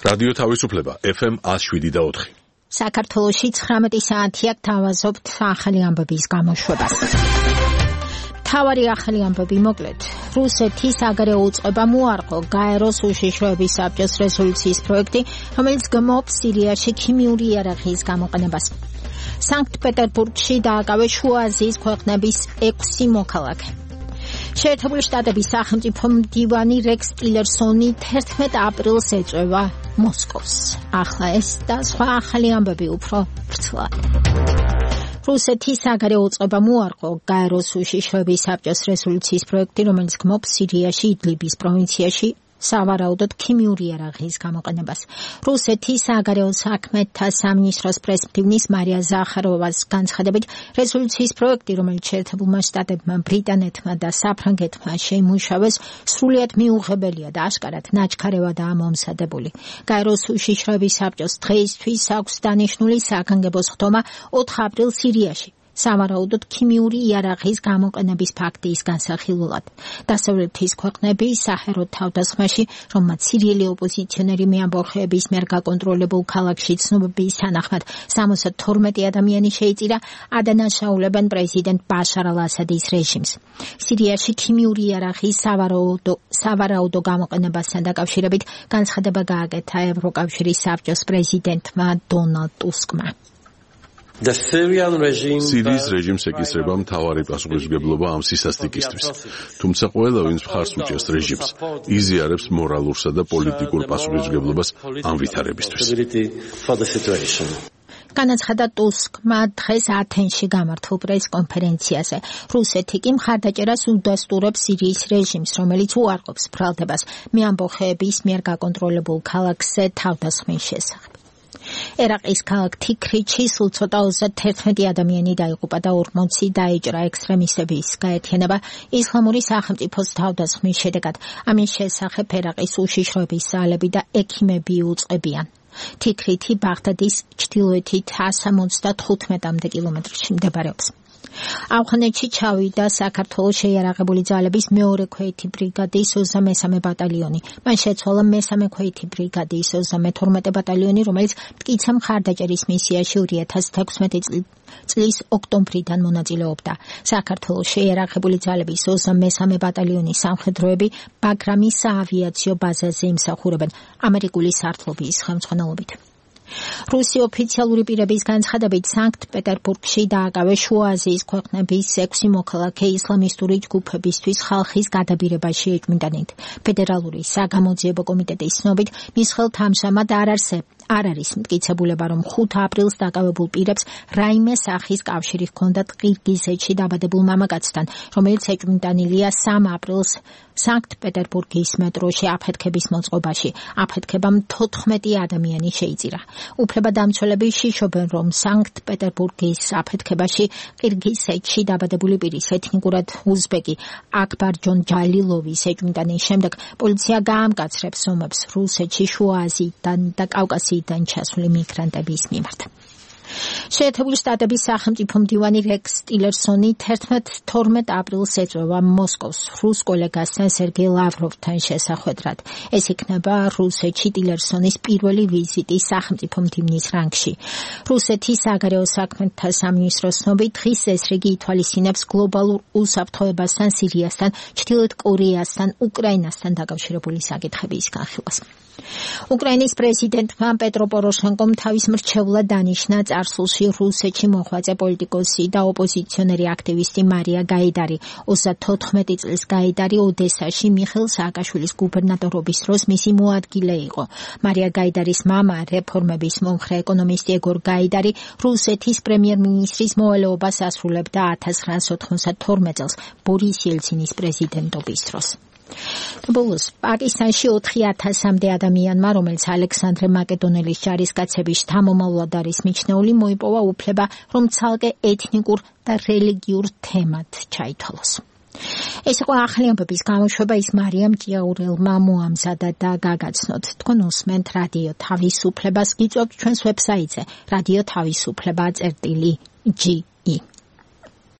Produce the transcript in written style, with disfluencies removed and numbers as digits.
რადიო თავისუფლება FM 107.4. საქართველოში 19 საათია გთავაზობთ ახალი ამბების გამოშვებას. თავარი ახალი ამბები მოკლედ. რუსეთის საგარეო უწყებამ უარყო გაეროს უშიშროების საბჭოს რეზოლუციის პროექტი, რომელიც გმობს სირიაში ქიმიური იარაღის გამოყენებას. სანქტ-პეტერბურგში დააკავეს შუა აზიის ქვეყნების 6 მოქალაქე. შეერთებული შტატების სახელმწიფო მდივანი რექს ტილერსონი 11 აპრილს ეწევა მოსკოვს. ახლა ეს და სხვა ახალი ამბები უფრო ვრცლად. რუსეთის საგარეო უწყებამ უარყო გაეროს უშიშროების საბჭოს რეზოლუციის პროექტი, რომელიც გმობს სირიაში იდლიბის პროვინციაში სავარაუდოდ ქიმიური იარაღის გამოყენებას. რუსეთის საგარეო საქმეთა სამინისტროს პრესმდივნის მარია ზახაროვას განცხადებით, რეზოლუციის პროექტი, რომელიც შეერთებულმა შტატებმა, ბრიტანეთმა და საფრანგეთმა შეიმუშავეს, სრულიად მიუღებელია და აშკარად ნაჩქარევადაა მომზადებული. გაეროს უშიშროების საბჭოს დღეისთვის აქვს დანიშნული საგანგებო სხდომა 4 აპრილს სირიაში. სავარაუდოდ ქიმიური იარაღის გამოყენების ფაქტის განსახილველად. დასავლეთის ქვეყნები საჰეროთ თავდასხმაში, რომელმაც სირიელი ოპოზიციონერი მეამბოხეების მიერ გაკონტროლებულ ქალაქში ცნობების თანახმად 72 ადამიანი შეიწირა, ადანაშაულებენ პრეზიდენტ ბაშარ ალ-ასადის რეჟიმს. სირიაში ქიმიური იარაღის სავარაუდო გამოყენებასთან დაკავშირებით განცხადება გააკეთა ევროკავშირის საბჭოს პრეზიდენტმა დონალდ ტუსკმა. სირიის რეჟიმს ეკისრება მთავარი პასუხისმგებლობა ამ სისასტიკისთვის. თუმცა ყველა, ვინც მხარს უჭერს რეჟიმს, იზიარებს მორალურსა და პოლიტიკურ პასუხისმგებლობას ამ ვითარებისთვის. განაცხადა ტუსკმა დღეს ათენში გამართულ პრესკონფერენციაზე. რუსეთი კი მხარდაჭერას უდასტურებს სირიის რეჟიმს, რომელიც უარყოფს ბრალდებას მეამბოხეების მიერ გაკონტროლებულ ქალაქზე თავდასხმის შესახებ. ერაყის ქალაქ თიქრიჩი სულ ცოტა 31 ადამიანი დაიღუპა და 40 დაიჭრა ექსტრემისტების გაერთიანება ისლამური სახელმწიფოს თავდასხმის შედეგად. ამის შესახებ ერაყის უშიშროების ძალები და ექიმები უწყებიან. თიქრითი ბაღდადის ჩრდილოეთით 175 კილომეტრში მდებარეობს. ავღანეთში ჩავიდა საქართველოს შეიარაღებული ძალების მეორე ქვეითი ბრიგადის 23 ბატალიონი. მან შეცვალა მესამე ქვეითი ბრიგადის 32 ბატალიონი, რომელიც მტკიცე მხარდაჭერის მისიაში 2016 წლის ოქტომბრიდან მონაწილეობდა. საქართველოს შეიარაღებული ძალების 23 ბატალიონის სამხედროები ბაგრამის საავიაციო ბაზაზე იმსახურებენ ამერიკული სარდლობის ხელმძღვანელობით. რუსი ოფიციალური პირების განცხადებით სანქტ-პეტერბურგში დააკავეს შუა აზიის ქვეყნების 6 მოქალაქე ისლამისტური ჯგუფებისთვის ხალხის გადაბირებაში ეჭვმიტანით. ფედერალური საგამოძიებო კომიტეტის ცნობით, მის ხელთ ამჟამად არ არის მტკიცებულება, რომ 5 აპრილს დაკავებულ პირებს რაიმე სახის კავშირი ჰქონდათ ყირგიზეთში დაბადებულ მამაკაცთან, რომელიც ეჭვმიტანილია 3 აპრილს სანქტ-პეტერბურგის მეტროში აფეთქების მოწყობაში. აფეთქებამ 14 ადამიანი შეიწირა. უფლებადამცველები შიშობენ, რომ სანქტ-პეტერბურგის აფეთქებაში ყირგიზეთში დაბადებული პირის ეთნიკურად უზბეკი აკბარჯონ ჯალილოვის ეჭვმიტანის შემდეგ პოლიცია გაამკაცრებს ომებს რუსეთში, შუა აზიიდან და კავკასიიდან ჩასული მიგრანტების მიმართ. შეერთებული შტატების სახელმწიფო მდივანი რექს ტილერსონი 12 აპრილს ეწევა მოსკოვს რუს კოლეგასთან სერგეი ლავროვთან შესახვედრად. ეს იქნება რუსეთში ტილერსონის პირველი ვიზიტი სახელმწიფო მდივნის რანგში. რუსეთის საგარეო საქმეთა სამინისტროს ცნობით, დღის ეს რიგი ითვალისწინებს გლობალურ უსაფრთხოებასთან, სირიასთან, ჩრდილოეთ კორეასთან, უკრაინასთან დაკავშირებული საკითხების განხილვას. უკრაინის პრეზიდენტმა პეტრო პოროშენკომ თავის მრჩევლად დანიშნა წარსულში რუსეთში მოღვაწე პოლიტიკოსი და ოპოზიციონერი აქტივისტი მარია გაიდარი. 34 წლის გაიდარი ოდესაში მიხეილ სააკაშვილის გუბერნატორობის დროს მისი მოადგილე იყო. მარია გაიდარის მამა, რეფორმების მომხრე ეკონომისტი ეგორ გაიდარი, რუსეთის პრემიერ-მინისტრის მოვალეობას ასრულებდა 1992 წელს ბორის იელცინის პრეზიდენტობის დროს. ბოლოს პაკისტანში 4000-მდე ადამიანმა, რომელიც ალექსანდრე მაკედონელის ჯარისკაცების შთამომავლად არის მიჩნეული, მოიპოვა უფლება, რომ ცალკე ეთნიკურ და რელიგიურ თემად ჩაითვალოს. ეს იყო ახალი ამბების გამოშვება, ის მარიამ ჭიაურელმა მოამზადა და გაგაცნოთ. თქვენ უსმენთ რადიო თავისუფლებას, გიწევთ ჩვენს ვებსაიტზე radiotavisufleba.gi